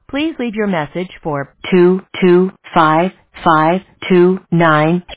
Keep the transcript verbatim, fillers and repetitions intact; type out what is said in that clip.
Please leave your message for two two five five two nine.